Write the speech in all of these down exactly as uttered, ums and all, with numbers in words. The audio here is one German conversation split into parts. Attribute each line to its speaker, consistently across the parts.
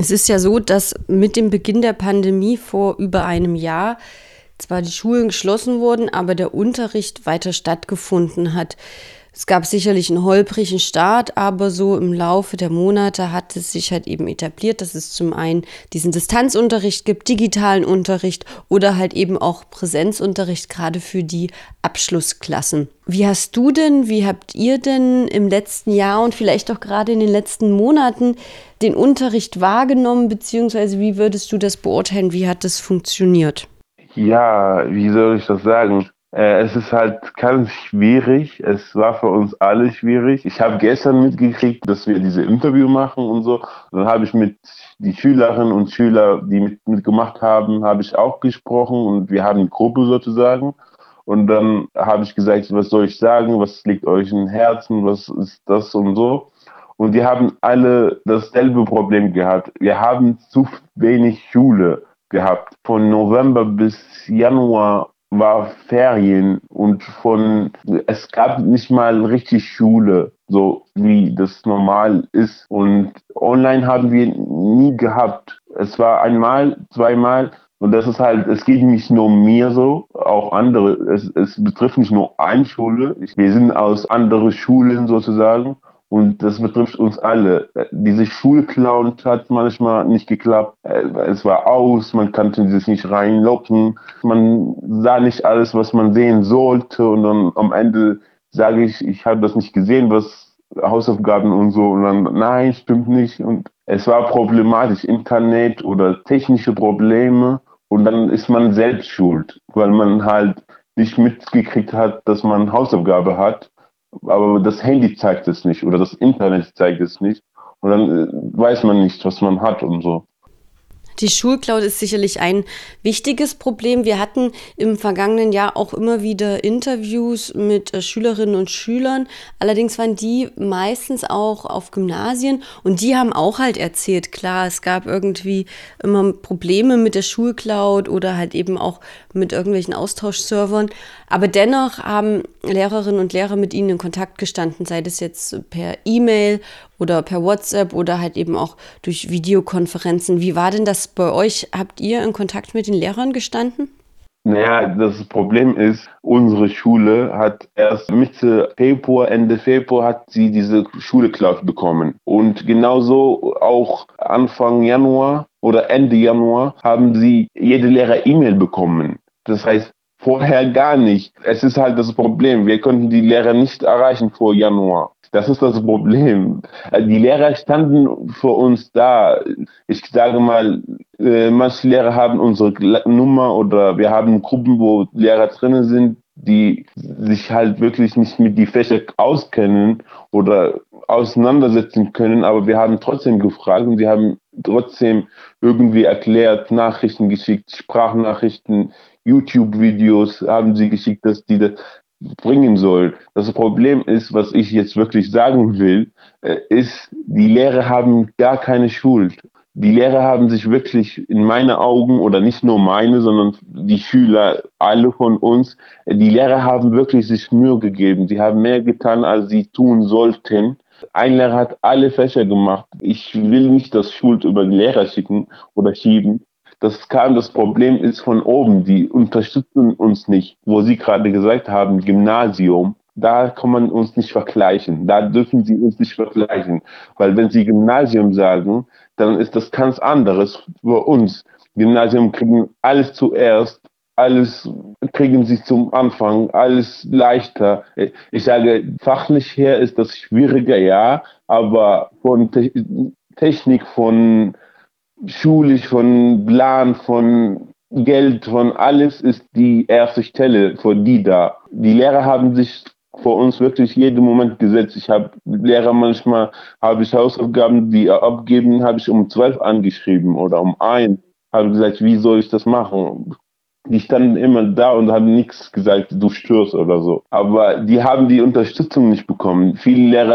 Speaker 1: Es ist ja so, dass mit dem Beginn der Pandemie vor über einem Jahr zwar die Schulen geschlossen wurden, aber der Unterricht weiter stattgefunden hat. Es gab sicherlich einen holprigen Start, aber so im Laufe der Monate hat es sich halt eben etabliert, dass es zum einen diesen Distanzunterricht gibt, digitalen Unterricht oder halt eben auch Präsenzunterricht, gerade für die Abschlussklassen. Wie hast du denn, wie habt ihr denn im letzten Jahr und vielleicht auch gerade in den letzten Monaten den Unterricht wahrgenommen, beziehungsweise wie würdest du das beurteilen, wie hat das funktioniert?
Speaker 2: Ja, wie soll ich das sagen? Äh, es ist halt ganz schwierig. Es war für uns alle schwierig. Ich habe gestern mitgekriegt, dass wir diese Interview machen und so. Dann habe ich mit die Schülerinnen und Schüler, die mit, mitgemacht haben, habe ich auch gesprochen und wir haben eine Gruppe sozusagen. Und dann habe ich gesagt, was soll ich sagen? Was liegt euch im Herzen? Was ist das und so? Und die haben alle dasselbe Problem gehabt. Wir haben zu wenig Schule gehabt. Von November bis Januar war Ferien und von es gab nicht mal richtig Schule, so wie das normal ist. Und online haben wir nie gehabt. Es war einmal, zweimal. Und das ist halt, es geht nicht nur mir so, auch andere. Es, es betrifft nicht nur eine Schule. Wir sind aus anderen Schulen sozusagen. Und das betrifft uns alle. Diese Schulclown hat manchmal nicht geklappt. Es war aus, man konnte sich nicht reinlocken. Man sah nicht alles, was man sehen sollte. Und dann am Ende sage ich, ich habe das nicht gesehen, was Hausaufgaben und so. Und dann, nein, stimmt nicht. Und es war problematisch, Internet oder technische Probleme. Und dann ist man selbst schuld, weil man halt nicht mitgekriegt hat, dass man Hausaufgabe hat. Aber das Handy zeigt es nicht oder das Internet zeigt es nicht. Und dann äh, weiß man nicht, was man hat und so.
Speaker 1: Die Schulcloud ist sicherlich ein wichtiges Problem. Wir hatten im vergangenen Jahr auch immer wieder Interviews mit äh, Schülerinnen und Schülern. Allerdings waren die meistens auch auf Gymnasien und die haben auch halt erzählt, klar, es gab irgendwie immer Probleme mit der Schulcloud oder halt eben auch mit irgendwelchen Austauschservern. Aber dennoch haben Lehrerinnen und Lehrer mit ihnen in Kontakt gestanden, sei das jetzt per E-Mail oder per WhatsApp oder halt eben auch durch Videokonferenzen. Wie war denn das bei euch? Habt ihr in Kontakt mit den Lehrern gestanden?
Speaker 2: Naja, das Problem ist, unsere Schule hat erst Mitte Februar, Ende Februar hat sie diese Schule-Cloud bekommen. Und genauso auch Anfang Januar oder Ende Januar haben sie jede Lehrer E-Mail bekommen. Das heißt, vorher gar nicht. Es ist halt das Problem. Wir konnten die Lehrer nicht erreichen vor Januar. Das ist das Problem. Die Lehrer standen für uns da. Ich sage mal, manche Lehrer haben unsere Nummer oder wir haben Gruppen, wo Lehrer drin sind, die sich halt wirklich nicht mit die Fächer auskennen oder auseinandersetzen können, aber wir haben trotzdem gefragt und sie haben trotzdem irgendwie erklärt, Nachrichten geschickt, Sprachnachrichten, YouTube-Videos haben sie geschickt, dass die das bringen soll. Das Problem ist, was ich jetzt wirklich sagen will, ist, die Lehrer haben gar keine Schuld. Die Lehrer haben sich wirklich in meinen Augen, oder nicht nur meine, sondern die Schüler, alle von uns, die Lehrer haben wirklich sich Mühe gegeben. Sie haben mehr getan, als sie tun sollten. Ein Lehrer hat alle Fächer gemacht. Ich will nicht das Schuld über den Lehrer schicken oder schieben. Das kam, das Problem ist von oben. Die unterstützen uns nicht. Wo Sie gerade gesagt haben, Gymnasium, da kann man uns nicht vergleichen. Da dürfen Sie uns nicht vergleichen. Weil wenn Sie Gymnasium sagen, dann ist das ganz anderes für uns. Gymnasium kriegen alles zuerst, alles kriegen sie zum Anfang, alles leichter. Ich sage, fachlich her ist das schwieriger, ja, aber von Te- Technik, von schulisch, von Plan, von Geld, von alles ist die erste Stelle für die da. Die Lehrer haben sich vor uns wirklich jeden Moment gesetzt. Ich habe Lehrer manchmal, habe ich Hausaufgaben, die abgeben, habe ich um zwölf angeschrieben oder um eins. Habe gesagt, wie soll ich das machen? Die standen immer da und haben nichts gesagt, du störst oder so. Aber die haben die Unterstützung nicht bekommen. Viele Lehrer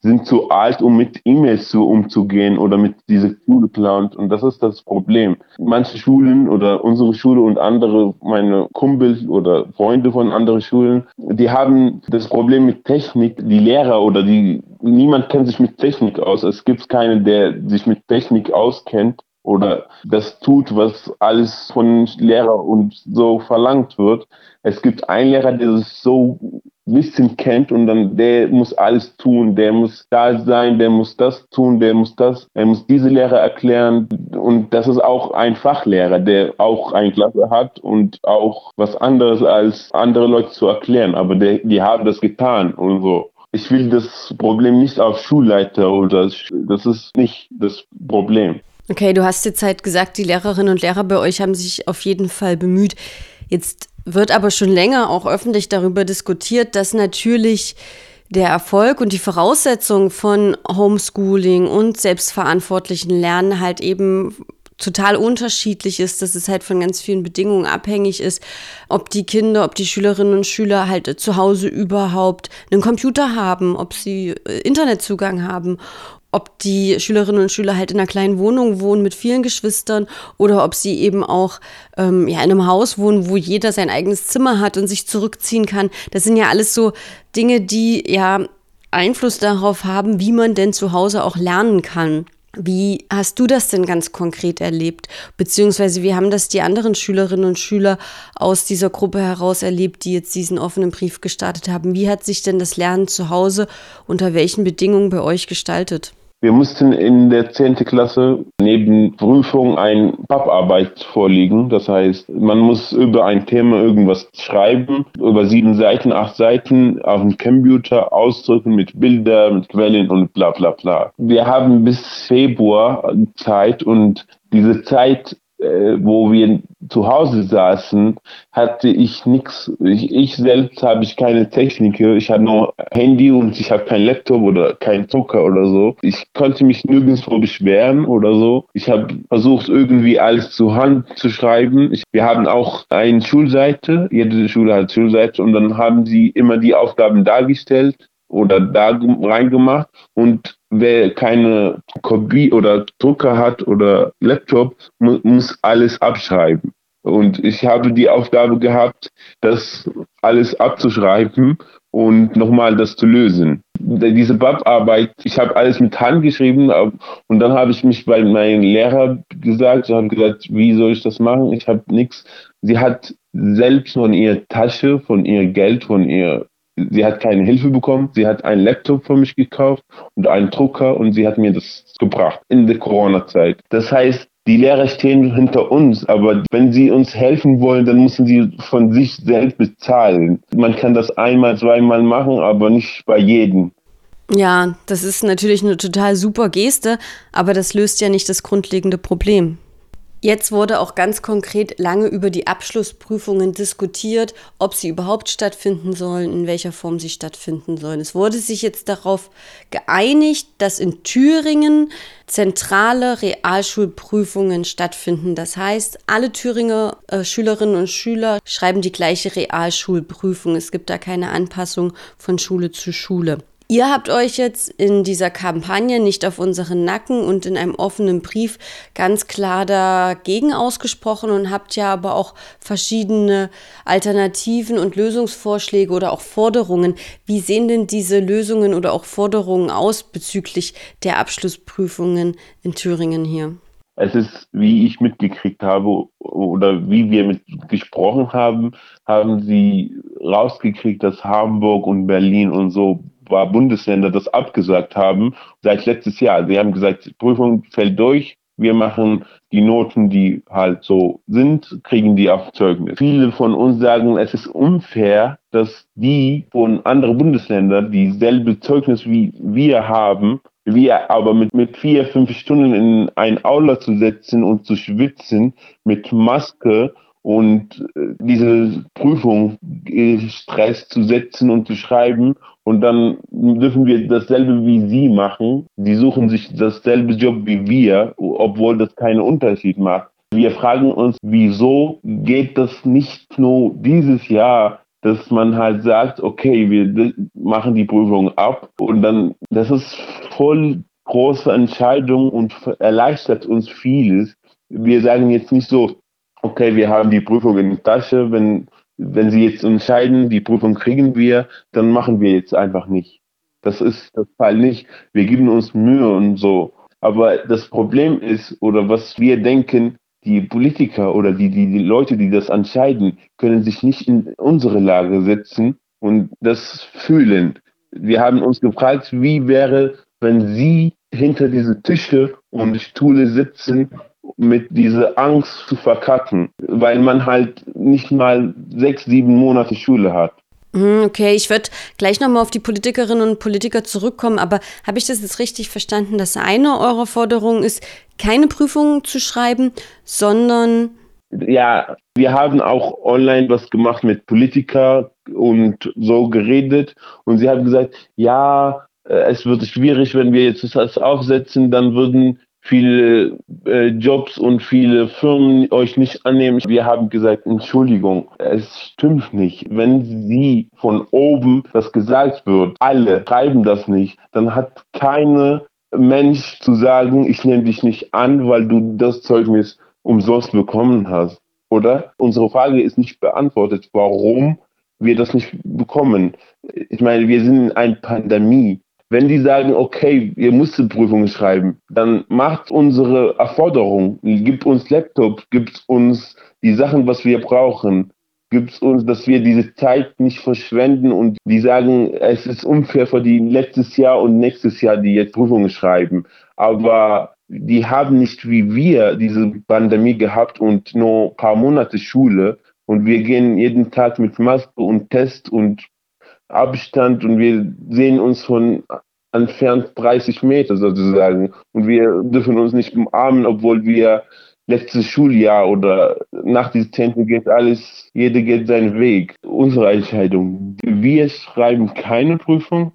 Speaker 2: sind zu alt, um mit E-Mails zu umzugehen oder mit dieser Schule-Cloud. Und das ist das Problem. Manche Schulen oder unsere Schule und andere, meine Kumpels oder Freunde von anderen Schulen, die haben das Problem mit Technik. Die Lehrer oder die, niemand kennt sich mit Technik aus. Es gibt keinen, der sich mit Technik auskennt oder das tut, was alles von Lehrer und so verlangt wird. Es gibt einen Lehrer, der es so ein bisschen kennt und dann der muss alles tun, der muss da sein, der muss das tun, der muss das, er muss diese Lehre erklären und das ist auch ein Fachlehrer, der auch eine Klasse hat und auch was anderes als andere Leute zu erklären, aber der, die haben das getan und so. Ich will das Problem nicht auf Schulleiter oder das ist nicht das Problem.
Speaker 1: Okay, du hast jetzt halt gesagt, die Lehrerinnen und Lehrer bei euch haben sich auf jeden Fall bemüht. Jetzt wird aber schon länger auch öffentlich darüber diskutiert, dass natürlich der Erfolg und die Voraussetzungen von Homeschooling und selbstverantwortlichen Lernen halt eben total unterschiedlich ist, dass es halt von ganz vielen Bedingungen abhängig ist, ob die Kinder, ob die Schülerinnen und Schüler halt zu Hause überhaupt einen Computer haben, ob sie Internetzugang haben, ob die Schülerinnen und Schüler halt in einer kleinen Wohnung wohnen mit vielen Geschwistern oder ob sie eben auch ähm, ja, in einem Haus wohnen, wo jeder sein eigenes Zimmer hat und sich zurückziehen kann. Das sind ja alles so Dinge, die ja Einfluss darauf haben, wie man denn zu Hause auch lernen kann. Wie hast du das denn ganz konkret erlebt? Beziehungsweise wie haben das die anderen Schülerinnen und Schüler aus dieser Gruppe heraus erlebt, die jetzt diesen offenen Brief gestartet haben? Wie hat sich denn das Lernen zu Hause unter welchen Bedingungen bei euch gestaltet?
Speaker 2: Wir mussten in der zehnten Klasse neben Prüfung eine Papparbeit vorlegen. Das heißt, man muss über ein Thema irgendwas schreiben, über sieben Seiten, acht Seiten auf dem Computer ausdrücken mit Bildern, mit Quellen und bla bla bla. Wir haben bis Februar Zeit und diese Zeit, wo wir zu Hause saßen, hatte ich nichts. Ich, ich selbst habe ich keine Technik. Ich hatte nur Handy und ich habe keinen Laptop oder keinen Drucker oder so. Ich konnte mich nirgendwo beschweren oder so. Ich habe versucht, irgendwie alles zu Hand zu schreiben. Ich, wir haben auch eine Schulseite. Jede Schule hat Schulseite und dann haben sie immer die Aufgaben dargestellt oder da reingemacht und wer keine Kopie oder Drucker hat oder Laptop, mu- muss alles abschreiben. Und ich habe die Aufgabe gehabt, das alles abzuschreiben und nochmal das zu lösen. Diese Papparbeit, ich habe alles mit Hand geschrieben und dann habe ich mich bei meinem Lehrer gesagt, ich habe gesagt, wie soll ich das machen? Ich habe nichts. Sie hat selbst von ihrer Tasche, von ihr Geld, von ihr Sie hat keine Hilfe bekommen. Sie hat einen Laptop für mich gekauft und einen Drucker und sie hat mir das gebracht in der Corona-Zeit. Das heißt, die Lehrer stehen hinter uns, aber wenn sie uns helfen wollen, dann müssen sie von sich selbst bezahlen. Man kann das einmal, zweimal machen, aber nicht bei jedem.
Speaker 1: Ja, das ist natürlich eine total super Geste, aber das löst ja nicht das grundlegende Problem. Jetzt wurde auch ganz konkret lange über die Abschlussprüfungen diskutiert, ob sie überhaupt stattfinden sollen, in welcher Form sie stattfinden sollen. Es wurde sich jetzt darauf geeinigt, dass in Thüringen zentrale Realschulprüfungen stattfinden. Das heißt, alle Thüringer äh, Schülerinnen und Schüler schreiben die gleiche Realschulprüfung. Es gibt da keine Anpassung von Schule zu Schule. Ihr habt euch jetzt in dieser Kampagne nicht auf unseren Nacken und in einem offenen Brief ganz klar dagegen ausgesprochen und habt ja aber auch verschiedene Alternativen und Lösungsvorschläge oder auch Forderungen. Wie sehen denn diese Lösungen oder auch Forderungen aus bezüglich der Abschlussprüfungen in Thüringen hier?
Speaker 2: Es ist, wie ich mitgekriegt habe oder wie wir mit gesprochen haben, haben sie rausgekriegt, dass Hamburg und Berlin und so paar Bundesländer das abgesagt haben seit letztes Jahr. Sie haben gesagt, die Prüfung fällt durch, wir machen die Noten, die halt so sind, kriegen die auf Zeugnis. Viele von uns sagen, es ist unfair, dass die von anderen Bundesländern dieselbe Zeugnis wie wir haben, wir aber mit, mit vier, fünf Stunden in ein Aula zu setzen und zu schwitzen mit Maske und äh, diese Prüfung äh, Stress zu setzen und zu schreiben und dann dürfen wir dasselbe wie sie machen. Sie suchen sich dasselbe Job wie wir, obwohl das keinen Unterschied macht. Wir fragen uns, wieso geht das nicht nur dieses Jahr, dass man halt sagt, okay, wir machen die Prüfung ab und dann, das ist voll große Entscheidung und erleichtert uns vieles. Wir sagen jetzt nicht so, okay, wir haben die Prüfung in der Tasche, wenn, wenn Sie jetzt entscheiden, die Prüfung kriegen wir, dann machen wir jetzt einfach nicht. Das ist der Fall nicht. Wir geben uns Mühe und so. Aber das Problem ist, oder was wir denken, die Politiker oder die, die, die Leute, die das entscheiden, können sich nicht in unsere Lage setzen und das fühlen. Wir haben uns gefragt, wie wäre, wenn Sie hinter diese Tische und Stühle sitzen, mit dieser Angst zu verkacken, weil man halt nicht mal sechs, sieben Monate Schule hat.
Speaker 1: Okay, ich würde gleich nochmal auf die Politikerinnen und Politiker zurückkommen, aber habe ich das jetzt richtig verstanden, dass eine eurer Forderungen ist, keine Prüfungen zu schreiben, sondern...
Speaker 2: Ja, wir haben auch online was gemacht mit Politikern und so geredet und sie haben gesagt, ja, es wird schwierig, wenn wir jetzt das aufsetzen, dann würden viele äh, Jobs und viele Firmen euch nicht annehmen. Wir haben gesagt, Entschuldigung, es stimmt nicht. Wenn Sie von oben das gesagt wird, alle schreiben das nicht, dann hat keine Mensch zu sagen, ich nehme dich nicht an, weil du das Zeugnis umsonst bekommen hast. Oder? Unsere Frage ist nicht beantwortet, warum wir das nicht bekommen. Ich meine, wir sind in einer Pandemie. Wenn die sagen, okay, ihr müsst Prüfungen schreiben, dann macht unsere Erforderung, gibt uns Laptop, gibt uns die Sachen, was wir brauchen, gibt uns, dass wir diese Zeit nicht verschwenden und die sagen, es ist unfair für die letztes Jahr und nächstes Jahr, die jetzt Prüfungen schreiben. Aber die haben nicht wie wir diese Pandemie gehabt und nur ein paar Monate Schule und wir gehen jeden Tag mit Maske und Test und Abstand und wir sehen uns von entfernt dreißig Meter sozusagen und wir dürfen uns nicht umarmen, obwohl wir letztes Schuljahr oder nach diesem Zehnten geht alles, jeder geht seinen Weg. Unsere Entscheidung, wir schreiben keine Prüfung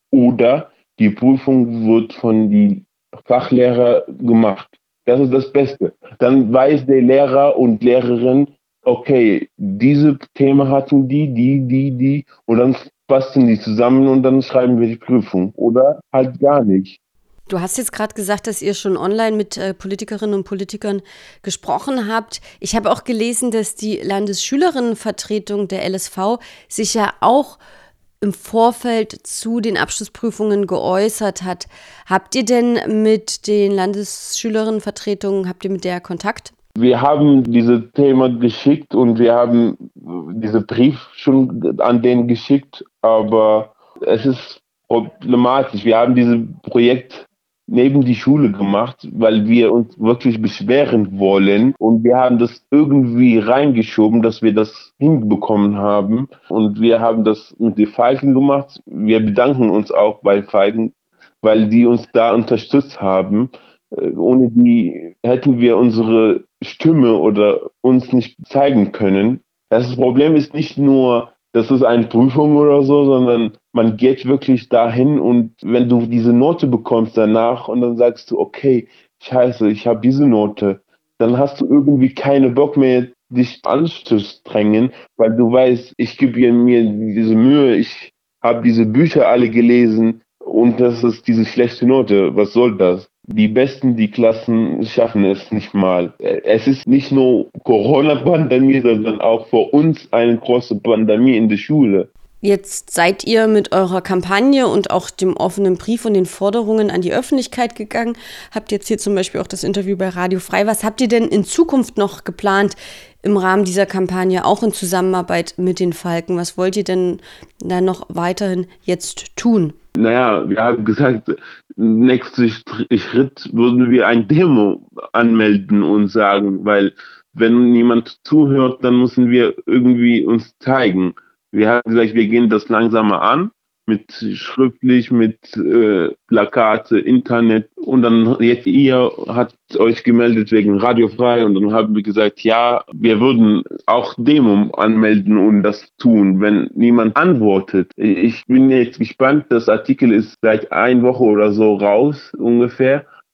Speaker 2: oder die Prüfung wird von den Fachlehrern gemacht. Das ist das Beste. Dann weiß der Lehrer und Lehrerin, okay, diese Themen hatten die, die, die, die und dann basteln die zusammen und dann schreiben wir die Prüfung oder halt gar nicht.
Speaker 1: Du hast jetzt gerade gesagt, dass ihr schon online mit äh, Politikerinnen und Politikern gesprochen habt. Ich habe auch gelesen, dass die Landesschülerinnenvertretung der L S V sich ja auch im Vorfeld zu den Abschlussprüfungen geäußert hat. Habt ihr denn mit den Landesschülerinnenvertretungen, habt ihr mit der Kontakt?
Speaker 2: Wir haben dieses Thema geschickt und wir haben diesen Brief schon an denen geschickt, aber es ist problematisch. Wir haben dieses Projekt neben die Schule gemacht, weil wir uns wirklich beschweren wollen und wir haben das irgendwie reingeschoben, dass wir das hinbekommen haben und wir haben das mit den Falken gemacht. Wir bedanken uns auch bei Falken, weil die uns da unterstützt haben. Ohne die hätten wir unsere Stimme oder uns nicht zeigen können. Das Problem ist nicht nur, das ist eine Prüfung oder so, sondern man geht wirklich dahin und wenn du diese Note bekommst danach und dann sagst du, okay, scheiße, ich habe diese Note, dann hast du irgendwie keine Bock mehr, dich anzustrengen, weil du weißt, ich gebe mir diese Mühe, ich habe diese Bücher alle gelesen und das ist diese schlechte Note. Was soll das? Die Besten, die Klassen schaffen es nicht mal. Es ist nicht nur Corona-Pandemie, sondern auch für uns eine große Pandemie in der Schule.
Speaker 1: Jetzt seid ihr mit eurer Kampagne und auch dem offenen Brief und den Forderungen an die Öffentlichkeit gegangen. Habt jetzt hier zum Beispiel auch das Interview bei Radio Frei. Was habt ihr denn in Zukunft noch geplant im Rahmen dieser Kampagne, auch in Zusammenarbeit mit den Falken? Was wollt ihr denn da noch weiterhin jetzt tun?
Speaker 2: Naja, wir haben gesagt, nächster Schritt würden wir ein Demo anmelden und sagen, weil wenn niemand zuhört, dann müssen wir irgendwie uns zeigen. Wir haben gesagt, wir gehen das langsamer an, mit schriftlich, mit äh, Plakate, Internet und dann jetzt ihr habt euch gemeldet wegen Radio Frei und dann haben wir gesagt, ja, wir würden auch Demo anmelden und das tun, wenn niemand antwortet. Ich bin jetzt gespannt, das Artikel ist seit einer Woche oder so raus ungefähr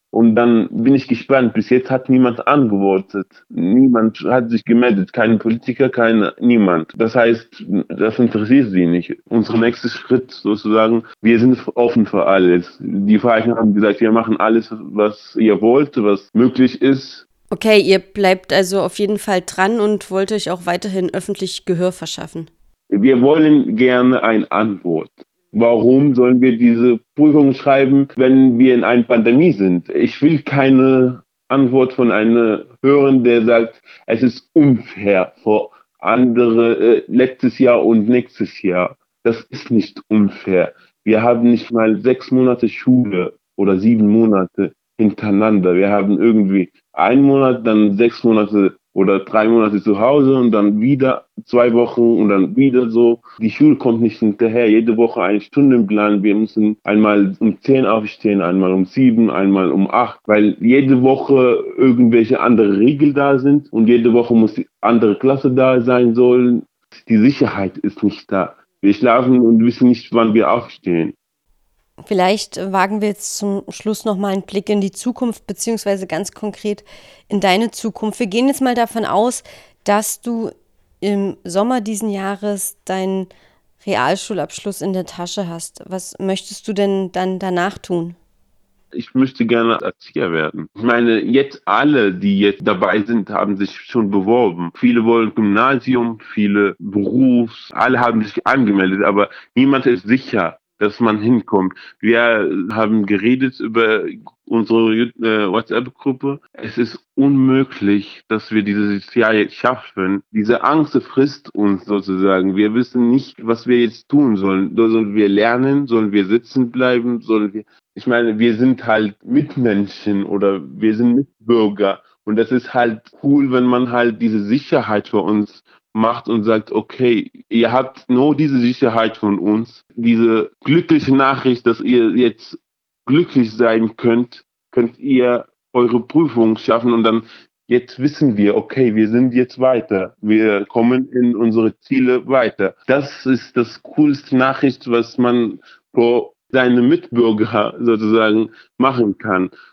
Speaker 2: Und dann bin ich gespannt. Bis jetzt hat niemand antwortet. Niemand hat sich gemeldet. Kein Politiker, kein niemand. Das heißt, das interessiert sie nicht. Unser nächster Schritt sozusagen, wir sind offen für alles. Die Vereine haben gesagt, wir machen alles, was ihr wollt, was möglich ist.
Speaker 1: Okay, ihr bleibt also auf jeden Fall dran und wollt euch auch weiterhin öffentlich Gehör verschaffen.
Speaker 2: Wir wollen gerne eine Antwort. Warum sollen wir diese Prüfung schreiben, wenn wir in einer Pandemie sind? Ich will keine Antwort von einem hören, der sagt, es ist unfair für andere äh, letztes Jahr und nächstes Jahr. Das ist nicht unfair. Wir haben nicht mal sechs Monate Schule oder sieben Monate hintereinander. Wir haben irgendwie einen Monat, dann sechs Monate oder drei Monate zu Hause und dann wieder zwei Wochen und dann wieder so. Die Schule kommt nicht hinterher. Jede Woche einen Stundenplan. Wir müssen einmal um zehn aufstehen, einmal um sieben, einmal um acht, weil jede Woche irgendwelche andere Regeln da sind und jede Woche muss die andere Klasse da sein sollen. Die Sicherheit ist nicht da. Wir schlafen und wissen nicht, wann wir aufstehen.
Speaker 1: Vielleicht wagen wir jetzt zum Schluss nochmal einen Blick in die Zukunft, beziehungsweise ganz konkret in deine Zukunft. Wir gehen jetzt mal davon aus, dass du im Sommer diesen Jahres deinen Realschulabschluss in der Tasche hast. Was möchtest du denn dann danach tun?
Speaker 2: Ich möchte gerne Erzieher werden. Ich meine, jetzt alle, die jetzt dabei sind, haben sich schon beworben. Viele wollen Gymnasium, viele Berufs, alle haben sich angemeldet, aber niemand ist sicher, dass man hinkommt. Wir haben geredet über unsere äh, WhatsApp-Gruppe. Es ist unmöglich, dass wir dieses Jahr jetzt schaffen. Diese Angst frisst uns sozusagen. Wir wissen nicht, was wir jetzt tun sollen. Sollen wir lernen? Sollen wir sitzen bleiben? Sollen wir Ich meine, wir sind halt Mitmenschen oder wir sind Mitbürger. Und das ist halt cool, wenn man halt diese Sicherheit für uns macht und sagt, okay, ihr habt nur diese Sicherheit von uns, diese glückliche Nachricht, dass ihr jetzt glücklich sein könnt, könnt ihr eure Prüfung schaffen und dann jetzt wissen wir, okay, wir sind jetzt weiter. Wir kommen in unsere Ziele weiter. Das ist das coolste Nachricht, was man vor seine Mitbürger sozusagen machen kann.